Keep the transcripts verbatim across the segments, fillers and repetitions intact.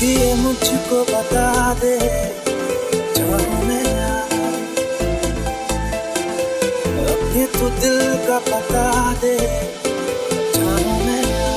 ये मुझको बता दे जाऊं मैं अपने तू दिल का बता दे जाऊं मैं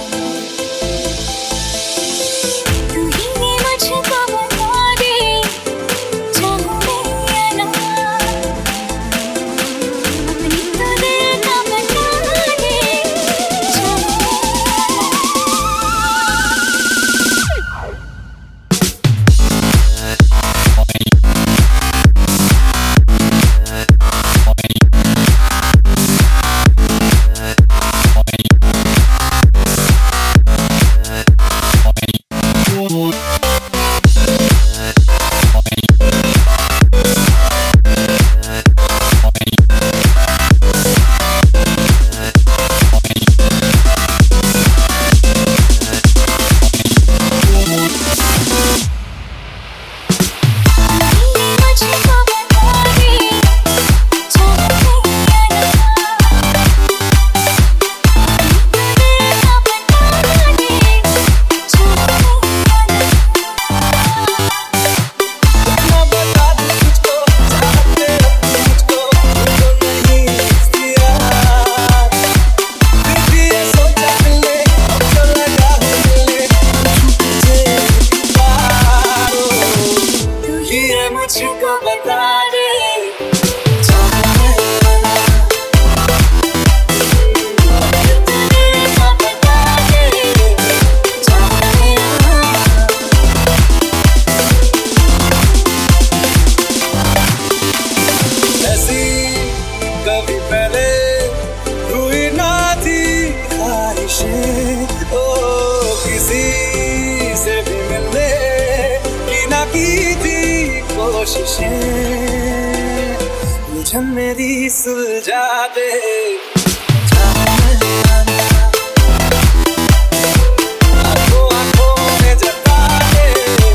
मुझको बता दे ऐसी कभी पहले हुई ना थी ख्वाहिशें ओ किसी से भी मिलने की ना की थी कोशिशें मुझे मेरी सुलझा दे आंखों आंखों में जता दे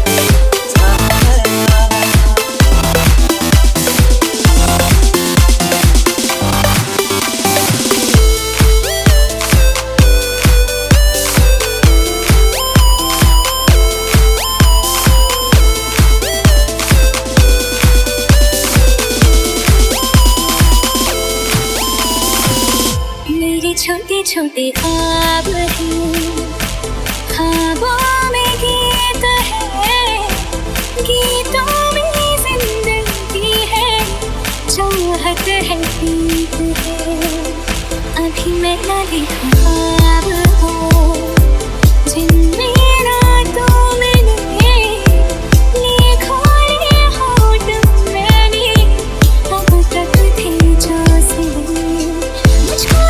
छोटे छोटे ख्वाब हैं, ख्वाबों में गीत है, गीतों में जिंदगी है, चाहत है प्रीत है। अभी मैं ना देखूं ख्वाब हो जिनमें रातों मैंने लिखा ये होठ मैंने अब तक थे जो से मुझको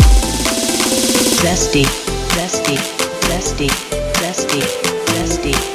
Zesty, zesty, zesty, zesty, zesty.